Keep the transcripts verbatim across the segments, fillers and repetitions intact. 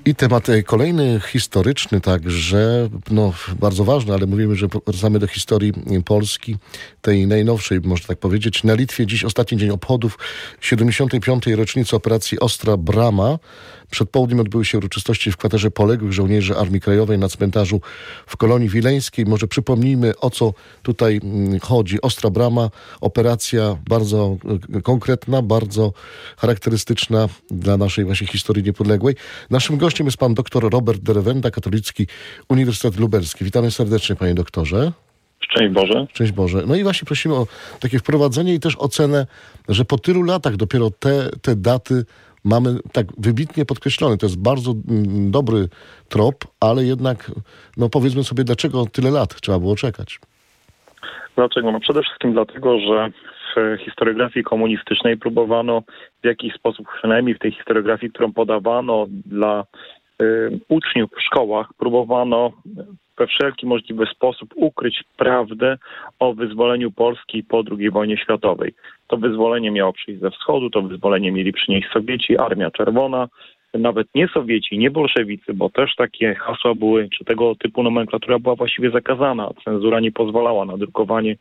I temat kolejny historyczny także, no bardzo ważny, ale mówimy, że wracamy do historii Polski, tej najnowszej, można tak powiedzieć. Na Litwie dziś ostatni dzień obchodów siedemdziesiątej piątej rocznicy operacji Ostra Brama. Przed południem odbyły się uroczystości w kwaterze poległych żołnierzy Armii Krajowej na cmentarzu w Kolonii Wileńskiej. Może przypomnijmy, o co tutaj chodzi. Ostra Brama, operacja bardzo konkretna, bardzo charakterystyczna dla naszej właśnie historii niepodległej. Naszym gościem jest pan doktor Robert Derewenda, Katolicki Uniwersytet Lubelski. Witamy serdecznie, panie doktorze. Szczęść Boże. Szczęść Boże. No i właśnie prosimy o takie wprowadzenie i też ocenę, że po tylu latach dopiero te, te daty mamy tak wybitnie podkreślone. To jest bardzo mm, dobry trop, ale jednak, no powiedzmy sobie, dlaczego tyle lat trzeba było czekać? Dlaczego? No przede wszystkim dlatego, że w historiografii komunistycznej próbowano w jakiś sposób, przynajmniej w tej historiografii, którą podawano dla y, uczniów w szkołach, próbowano we wszelki możliwy sposób ukryć prawdę o wyzwoleniu Polski po drugiej wojnie światowej. To wyzwolenie miało przyjść ze wschodu, to wyzwolenie mieli przynieść Sowieci, Armia Czerwona, nawet nie Sowieci, nie bolszewicy, bo też takie hasła były, czy tego typu nomenklatura była właściwie zakazana. Cenzura nie pozwalała na drukowanie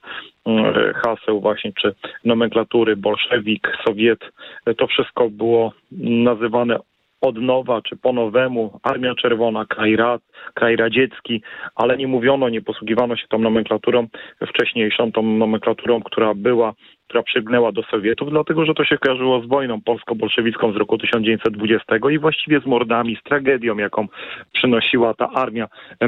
haseł właśnie, czy nomenklatury bolszewik, Sowiet. To wszystko było nazywane od nowa, czy po nowemu, Armia Czerwona, kraj, rad, kraj radziecki, ale nie mówiono, nie posługiwano się tą nomenklaturą wcześniejszą, tą nomenklaturą, która była, która przygnęła do Sowietów, dlatego że to się kojarzyło z wojną polsko-bolszewicką z roku tysiąc dziewięćset dwudziestego i właściwie z mordami, z tragedią, jaką przynosiła ta armia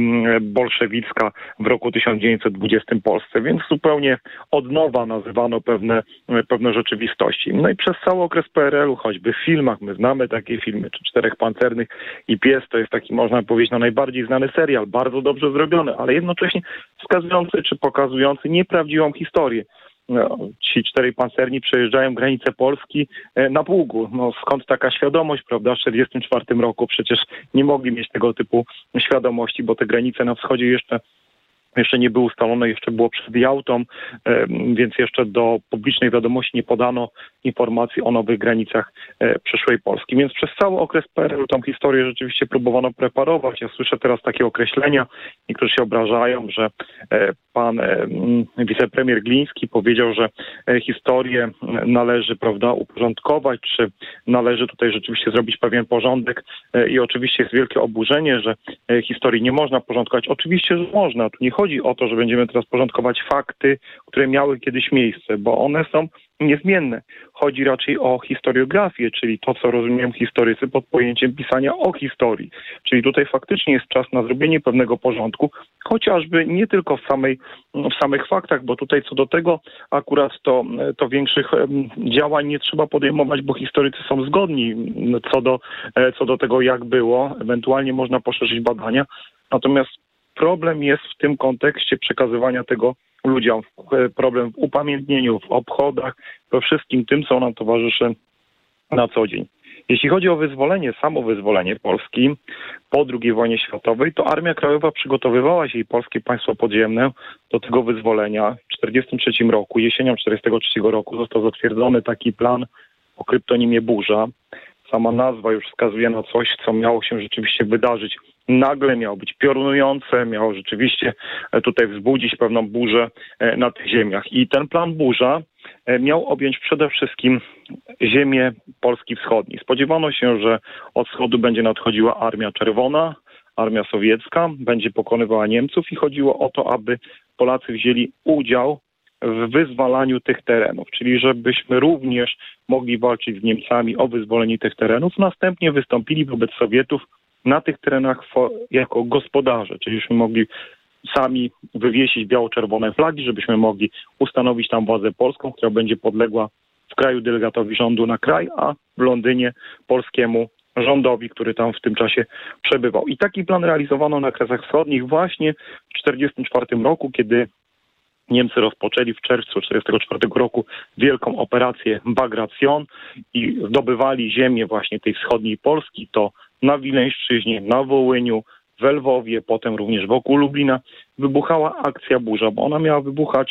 bolszewicka w roku tysiąc dziewięćset dwudziestym Polsce, więc zupełnie od nowa nazywano pewne, pewne rzeczywistości. No i przez cały okres P R L-u, choćby w filmach, my znamy takie filmy, czy Czterech Pancernych i Pies, to jest taki, można powiedzieć, no najbardziej znany serial, bardzo dobrze zrobiony, ale jednocześnie wskazujący, czy pokazujący nieprawdziwą historię. No, ci czterej pancerni przejeżdżają granicę Polski na pługu. No, skąd taka świadomość, prawda? W tysiąc dziewięćset czterdziestym czwartym roku przecież nie mogli mieć tego typu świadomości, bo te granice na wschodzie jeszcze jeszcze nie były ustalone, jeszcze było przed Jałtą, więc jeszcze do publicznej wiadomości nie podano informacji o nowych granicach przyszłej Polski. Więc przez cały okres P R L tą historię rzeczywiście próbowano preparować. Ja słyszę teraz takie określenia, niektórzy się obrażają, że pan wicepremier Gliński powiedział, że historię należy, prawda, uporządkować, czy należy tutaj rzeczywiście zrobić pewien porządek i oczywiście jest wielkie oburzenie, że historii nie można porządkować. Oczywiście, że można. Tu nie chodzi o to, że będziemy teraz porządkować fakty, które miały kiedyś miejsce, bo one są niezmienne. Chodzi raczej o historiografię, czyli to, co rozumieją historycy pod pojęciem pisania o historii. Czyli tutaj faktycznie jest czas na zrobienie pewnego porządku, chociażby nie tylko w, samej, w samych faktach, bo tutaj co do tego akurat to, to większych działań nie trzeba podejmować, bo historycy są zgodni co do, co do tego, jak było. Ewentualnie można poszerzyć badania. Natomiast problem jest w tym kontekście przekazywania tego ludziom. Problem w upamiętnieniu, w obchodach, we wszystkim tym, co nam towarzyszy na co dzień. Jeśli chodzi o wyzwolenie, samo wyzwolenie Polski po drugiej wojnie światowej, to Armia Krajowa przygotowywała się i Polskie Państwo Podziemne do tego wyzwolenia. W tysiąc dziewięćset czterdziestym trzecim roku, jesienią tysiąc dziewięćset czterdziestego trzeciego roku został zatwierdzony taki plan o kryptonimie Burza. Sama nazwa już wskazuje na coś, co miało się rzeczywiście wydarzyć nagle, miało być piorunujące, miało rzeczywiście tutaj wzbudzić pewną burzę na tych ziemiach. I ten plan Burza miał objąć przede wszystkim ziemię Polski Wschodniej. Spodziewano się, że od wschodu będzie nadchodziła Armia Czerwona, Armia Sowiecka, będzie pokonywała Niemców i chodziło o to, aby Polacy wzięli udział w wyzwalaniu tych terenów, czyli żebyśmy również mogli walczyć z Niemcami o wyzwolenie tych terenów, następnie wystąpili wobec Sowietów na tych terenach jako gospodarze, czyli żebyśmy mogli sami wywiesić biało-czerwone flagi, żebyśmy mogli ustanowić tam władzę polską, która będzie podległa w kraju delegatowi rządu na kraj, a w Londynie polskiemu rządowi, który tam w tym czasie przebywał. I taki plan realizowano na Kresach Wschodnich właśnie w tysiąc dziewięćset czterdziestym czwartym roku, kiedy Niemcy rozpoczęli w czerwcu tysiąc dziewięćset czterdziestego czwartego roku wielką operację Bagration i zdobywali ziemię właśnie tej wschodniej Polski, to na Wileńszczyźnie, na Wołyniu, w Lwowie, potem również wokół Lublina wybuchała akcja Burza, bo ona miała wybuchać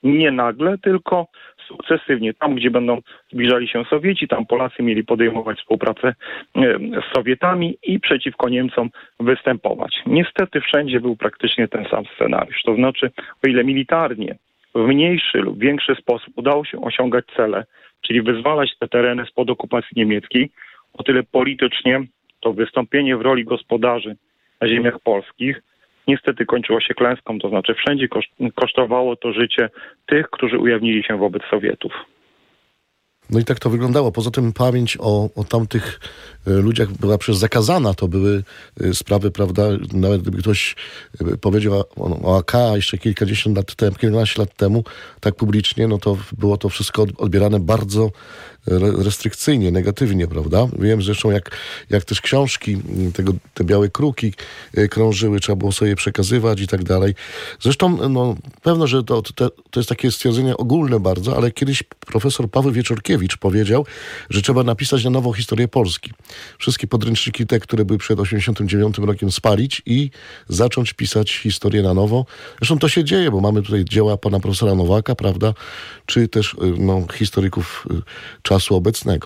nie nagle, tylko sukcesywnie. Tam, gdzie będą zbliżali się Sowieci, tam Polacy mieli podejmować współpracę z Sowietami i przeciwko Niemcom występować. Niestety wszędzie był praktycznie ten sam scenariusz. To znaczy, o ile militarnie w mniejszy lub większy sposób udało się osiągać cele, czyli wyzwalać te tereny spod okupacji niemieckiej, o tyle politycznie to wystąpienie w roli gospodarzy na ziemiach polskich niestety kończyło się klęską, to znaczy wszędzie kosztowało to życie tych, którzy ujawnili się wobec Sowietów. No i tak to wyglądało. Poza tym pamięć o, o tamtych ludziach była przecież zakazana. To były sprawy, prawda, nawet gdyby ktoś powiedział o, o A K jeszcze kilkadziesiąt lat temu, kilkanaście lat temu, tak publicznie, no to było to wszystko odbierane bardzo restrykcyjnie, negatywnie, prawda? Wiem zresztą, jak, jak też książki, tego, te białe kruki krążyły, trzeba było sobie przekazywać i tak dalej. Zresztą, no, pewno, że to, to, to jest takie stwierdzenie ogólne bardzo, ale kiedyś profesor Paweł Wieczorkiewicz powiedział, że trzeba napisać na nowo historię Polski. Wszystkie podręczniki te, które były przed osiemdziesiątym dziewiątym rokiem, spalić i zacząć pisać historię na nowo. Zresztą to się dzieje, bo mamy tutaj dzieła pana profesora Nowaka, prawda? Czy też no, historyków czasu obecnego.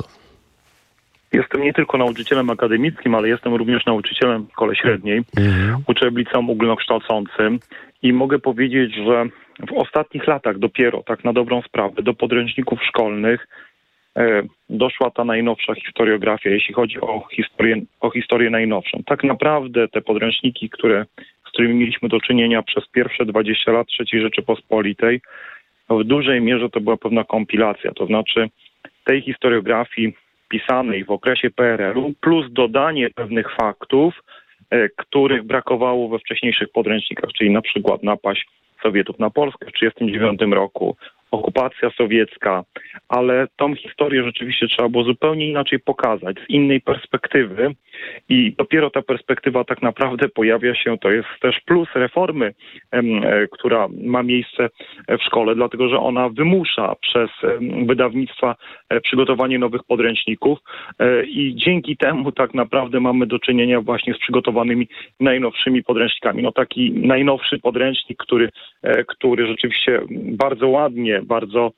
Jestem nie tylko nauczycielem akademickim, ale jestem również nauczycielem w szkole średniej. Mhm. Uczę w liceum ogólnokształcącym i mogę powiedzieć, że w ostatnich latach dopiero, tak na dobrą sprawę, do podręczników szkolnych e, doszła ta najnowsza historiografia, jeśli chodzi o historię, o historię najnowszą. Tak naprawdę te podręczniki, które, z którymi mieliśmy do czynienia przez pierwsze dwadzieścia lat trzeciej Rzeczypospolitej, w dużej mierze to była pewna kompilacja, to znaczy tej historiografii pisanej w okresie P R L u plus dodanie pewnych faktów, e, których brakowało we wcześniejszych podręcznikach, czyli na przykład napaść Sowietów na Polskę w tysiąc dziewięćset trzydziestym dziewiątym roku, okupacja sowiecka, ale tą historię rzeczywiście trzeba było zupełnie inaczej pokazać, z innej perspektywy i dopiero ta perspektywa tak naprawdę pojawia się, to jest też plus reformy, e, która ma miejsce w szkole, dlatego że ona wymusza przez wydawnictwa przygotowanie nowych podręczników e, i dzięki temu tak naprawdę mamy do czynienia właśnie z przygotowanymi najnowszymi podręcznikami. No taki najnowszy podręcznik, który, e, który rzeczywiście bardzo ładnie, bardzo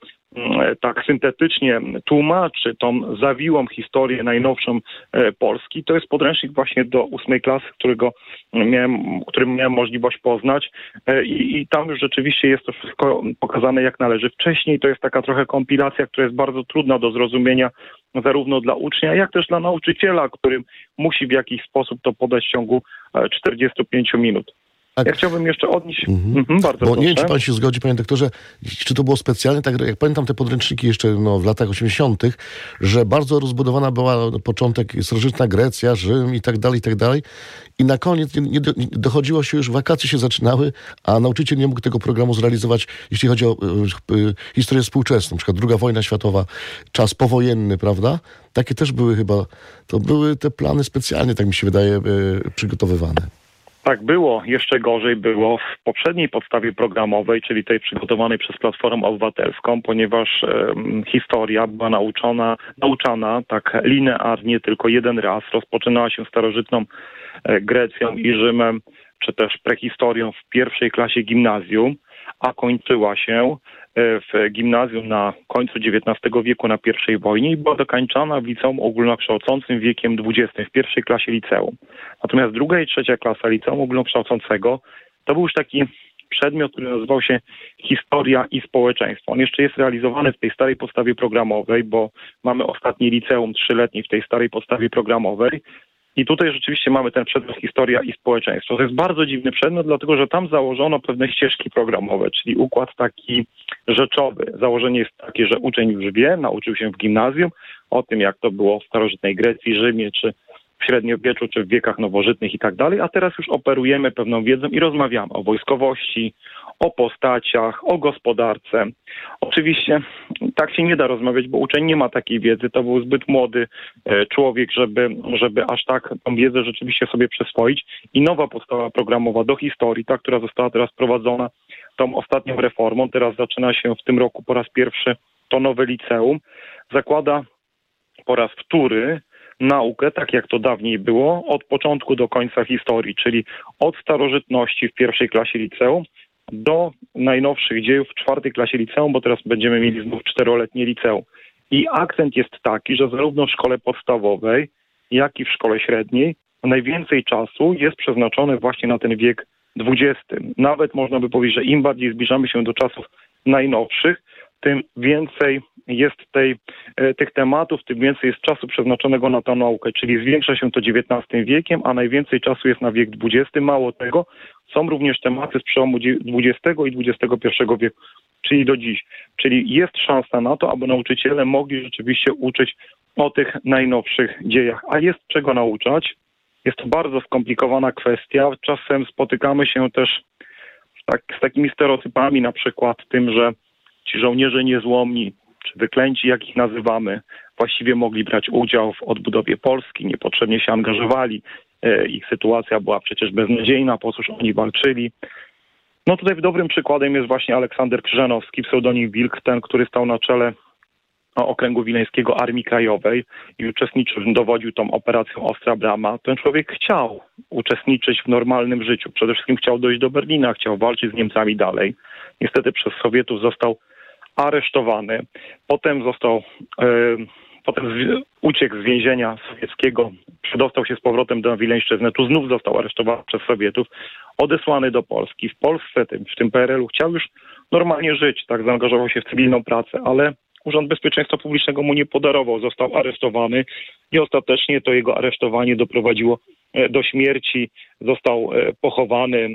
tak syntetycznie tłumaczy tą zawiłą historię najnowszą Polski. To jest podręcznik właśnie do ósmej klasy, którego miałem, którym miałem możliwość poznać I, i tam już rzeczywiście jest to wszystko pokazane jak należy. Wcześniej to jest taka trochę kompilacja, która jest bardzo trudna do zrozumienia zarówno dla ucznia, jak też dla nauczyciela, który musi w jakiś sposób to podać w ciągu czterdziestu pięciu minut. Tak. Ja chciałbym jeszcze odnieść... Mhm. Mhm, bardzo Bo proszę. Nie wiem, czy pan się zgodzi, panie doktorze, czy to było specjalnie, tak jak pamiętam te podręczniki jeszcze no, w latach osiemdziesiątych, że bardzo rozbudowana była początek starożytna Grecja, Rzym i tak dalej, i tak dalej. I na koniec nie, nie, nie dochodziło się już, wakacje się zaczynały, a nauczyciel nie mógł tego programu zrealizować, jeśli chodzi o y, y, historię współczesną, na przykład druga wojna światowa, czas powojenny, prawda? Takie też były chyba, to były te plany specjalnie, tak mi się wydaje, y, przygotowywane. Tak było, jeszcze gorzej było w poprzedniej podstawie programowej, czyli tej przygotowanej przez Platformę Obywatelską, ponieważ e, historia była nauczona, nauczana tak linearnie tylko jeden raz. Rozpoczynała się starożytną e, Grecją i Rzymem, czy też prehistorią w pierwszej klasie gimnazjum, a kończyła się w gimnazjum na końcu dziewiętnastego wieku na pierwszej wojnie i była dokończana w liceum ogólnokształcącym wiekiem dwudziestym, w pierwszej klasie liceum. Natomiast druga i trzecia klasa liceum ogólnokształcącego to był już taki przedmiot, który nazywał się historia i społeczeństwo. On jeszcze jest realizowany w tej starej podstawie programowej, bo mamy ostatnie liceum trzyletnie w tej starej podstawie programowej. I tutaj rzeczywiście mamy ten przedmiot historia i społeczeństwo. To jest bardzo dziwny przedmiot, dlatego że tam założono pewne ścieżki programowe, czyli układ taki rzeczowy. Założenie jest takie, że uczeń już wie, nauczył się w gimnazjum o tym, jak to było w starożytnej Grecji, Rzymie, czy w średniowieczu, czy w wiekach nowożytnych i tak dalej, a teraz już operujemy pewną wiedzą i rozmawiamy o wojskowości, o postaciach, o gospodarce. Oczywiście tak się nie da rozmawiać, bo uczeń nie ma takiej wiedzy. To był zbyt młody człowiek, żeby, żeby aż tak tą wiedzę rzeczywiście sobie przyswoić. I nowa podstawa programowa do historii, ta, która została teraz prowadzona tą ostatnią reformą, teraz zaczyna się w tym roku po raz pierwszy to nowe liceum, zakłada po raz wtóry naukę, tak jak to dawniej było, od początku do końca historii, czyli od starożytności w pierwszej klasie liceum, do najnowszych dziejów w czwartej klasie liceum, bo teraz będziemy mieli znów czteroletnie liceum. I akcent jest taki, że zarówno w szkole podstawowej, jak i w szkole średniej najwięcej czasu jest przeznaczone właśnie na ten wiek dwudziesty. Nawet można by powiedzieć, że im bardziej zbliżamy się do czasów najnowszych, tym więcej jest tej, tych tematów, tym więcej jest czasu przeznaczonego na tę naukę, czyli zwiększa się to dziewiętnastym wiekiem, a najwięcej czasu jest na wiek dwudziesty. Mało tego, są również tematy z przełomu dwudziestego i dwudziestego pierwszego wieku, czyli do dziś. Czyli jest szansa na to, aby nauczyciele mogli rzeczywiście uczyć o tych najnowszych dziejach. A jest czego nauczać. Jest to bardzo skomplikowana kwestia. Czasem spotykamy się też tak, z takimi stereotypami, na przykład tym, że ci żołnierze niezłomni, czy wyklęci, jak ich nazywamy, właściwie mogli brać udział w odbudowie Polski, niepotrzebnie się angażowali. Ich sytuacja była przecież beznadziejna, po cóż oni walczyli. No tutaj dobrym przykładem jest właśnie Aleksander Krzyżanowski, pseudonim Wilk, ten, który stał na czele Okręgu Wileńskiego Armii Krajowej i uczestniczył, dowodził tą operacją Ostra Brama. Ten człowiek chciał uczestniczyć w normalnym życiu. Przede wszystkim chciał dojść do Berlina, chciał walczyć z Niemcami dalej. Niestety przez Sowietów został aresztowany. Potem został, e, potem z, uciekł z więzienia sowieckiego, przedostał się z powrotem do Wileńszczyzny, tu znów został aresztowany przez Sowietów, odesłany do Polski. W Polsce, tym, w tym P R L u chciał już normalnie żyć, tak, zaangażował się w cywilną pracę, ale Urząd Bezpieczeństwa Publicznego mu nie podarował, został aresztowany i ostatecznie to jego aresztowanie doprowadziło do śmierci, został pochowany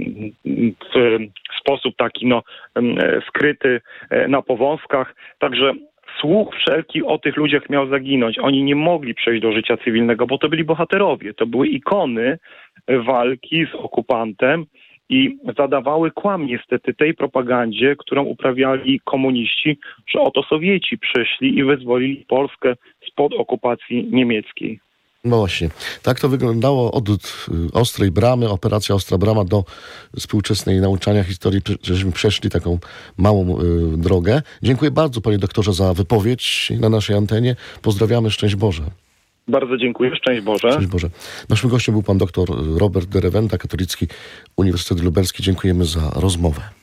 w sposób taki no, skryty na Powązkach. Także słuch wszelki o tych ludziach miał zaginąć. Oni nie mogli przejść do życia cywilnego, bo to byli bohaterowie, to były ikony walki z okupantem i zadawały kłam niestety tej propagandzie, którą uprawiali komuniści, że oto Sowieci przyszli i wyzwolili Polskę spod okupacji niemieckiej. No właśnie, tak to wyglądało od Ostrej Bramy, operacja Ostra Brama do współczesnej nauczania historii, żeśmy przeszli taką małą y, drogę. Dziękuję bardzo, panie doktorze, za wypowiedź na naszej antenie. Pozdrawiamy, szczęść Boże. Bardzo dziękuję, szczęść Boże. Szczęść Boże. Naszym gościem był pan doktor Robert de Reventa, Katolicki Uniwersytet Lubelski. Dziękujemy za rozmowę.